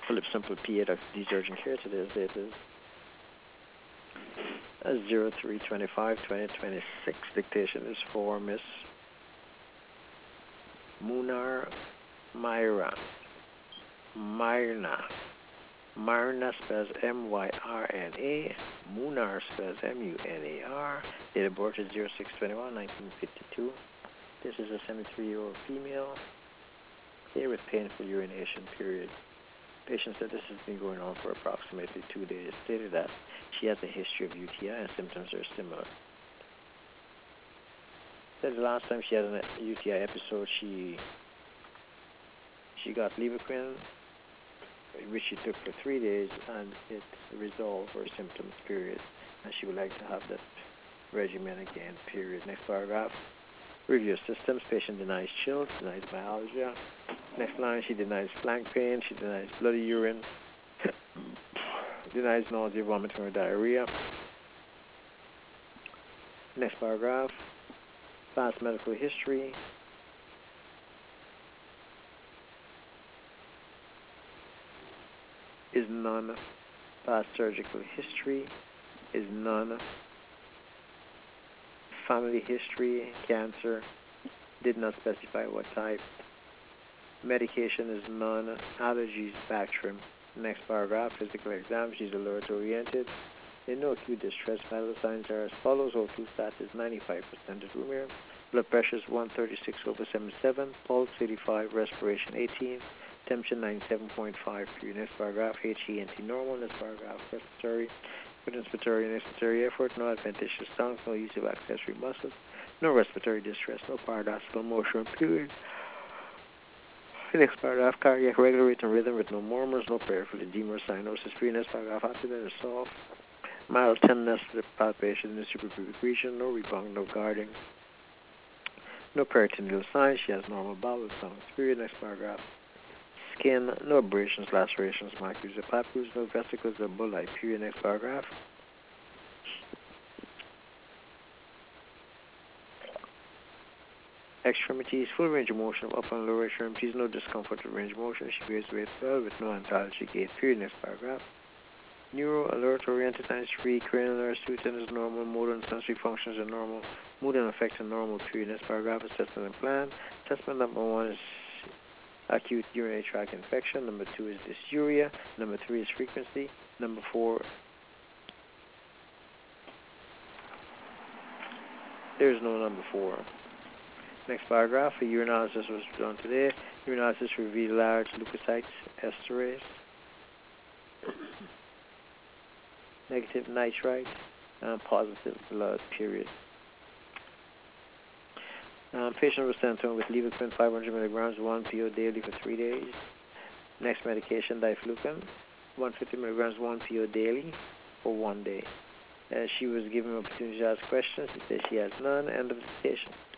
Philip Simple PA, Dr. D's Urgent Care. Today's date is 03/25/2026. Dictation is for Miss Munar Myra. Myrna spells Myrna. Munar spells Munar. Date of birth is 06/21/1952. This is a 73-year-old female here with painful urination period. Patient said this has been going on for approximately 2 days. Stated that she has a history of UTI and symptoms are similar. Said the last time she had a UTI episode, she got Levaquin, which she took for 3 days, and it resolved her symptoms period. And she would like to have that regimen again period. Next paragraph. Review systems. Patient denies chills, denies myalgia. Next line, she denies flank pain, she denies bloody urine, denies nausea, vomiting, or diarrhea. Next paragraph, past medical history. Is none. Past surgical history is none. Family history, cancer, did not specify what type. Medication is none. Allergies, Bactrim. Next paragraph, physical exam, she's alert oriented. In no acute distress, vital signs are as follows. O2 stat is 95% at room air. Blood pressure is 136/77. Pulse 85. Respiration 18. Temperature 97.5. Next paragraph, HENT normal. Next paragraph, respiratory. With inspiratory and expiratory effort, no adventitious sounds, no use of accessory muscles, no respiratory distress, no paradoxical motion period. Next paragraph, cardiac regular rate and rhythm with no murmurs, no peripheral edema or cyanosis. Next paragraph, abdomen is soft. Mild tenderness to the palpation in the suprapubic region, no rebound, no guarding, no peritoneal signs. She has normal bowel sounds. Next paragraph. Skin, no abrasions, lacerations, macules, or papules, no vesicles or bulli. Next paragraph. Extremities, full range of motion of upper and lower extremities, no discomfort with range of motion. She bears weight well with no antalgic gait. Next paragraph. Neuro, alert, oriented, 93, cranial nerves, 210 is normal, motor and sensory functions are normal, mood and affect are normal. Next paragraph, assessment and plan. Assessment number 1 is acute urinary tract infection. Number 2 is dysuria. Number 3 is frequency. Number 4, there is no number 4. Next paragraph, a urinalysis was done today. Urinalysis revealed large leukocytes, esterase, negative nitrite, and positive blood, period. Patient was sent home with Levaquin 500 milligrams, 1 PO daily for 3 days. Next medication, diflucan, 150 milligrams, 1 PO daily for 1 day. She was given an opportunity to ask questions. She said she has none. End of the station.